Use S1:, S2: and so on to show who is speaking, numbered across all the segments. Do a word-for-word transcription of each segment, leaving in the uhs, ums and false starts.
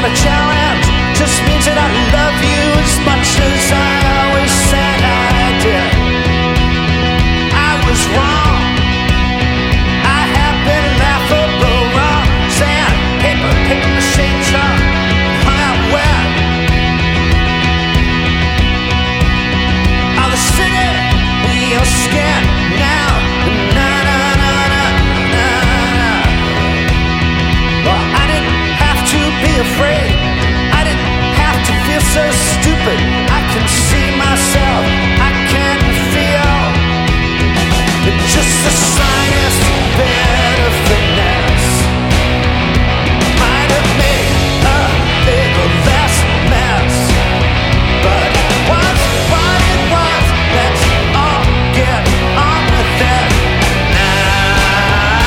S1: not a challenge, just means that I love you as much as I always said I did. I was wrong, I have been laughable wrong. Sand, paper, paper machine chalk, hung out wet. All the city in your skin now. Na na na na na na. Well, I didn't have to be afraid. I didn't have to feel so stupid. I can see myself. I can feel just the slightest bit of finesse might have made a little less mess, but it was what it was. Let's all get on with it now.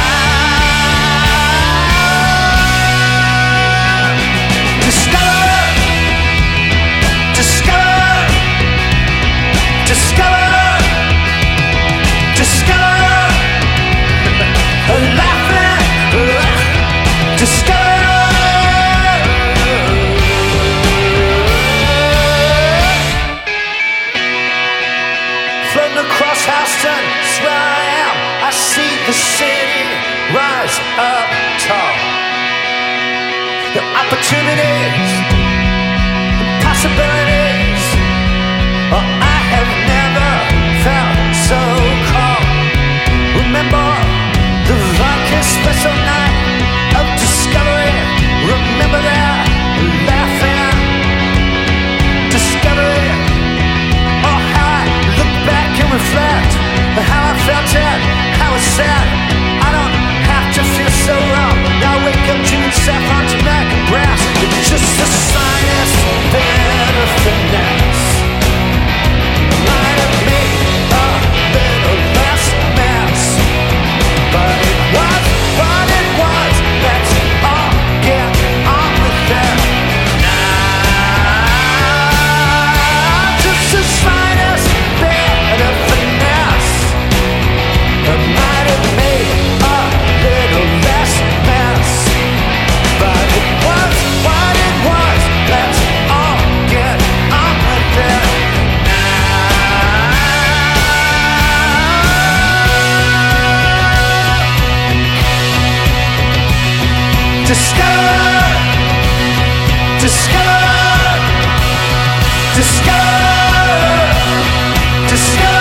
S1: Discover, discover, discover, discover, laughing, discover. Floating across Houston, it's where I am. I see the city rise up tall. The opportunities, the possibilities. Oh, I have never felt so calm. Remember the vodka special night of discovery. Remember that laughing discovery. Oh, how I look back and reflect, how I felt it, how it's sad. I don't have to feel so wrong. Now wake up, June Seth on tonight, brass. It's just the slightest bit of finesse might have made a little less mess, but it was what it was. Let's all get on with it now. Just the slightest bit of finesse that might have made a little less mess, but it was what it was. Let's all get on with it now. Discover, discover, discover, discover.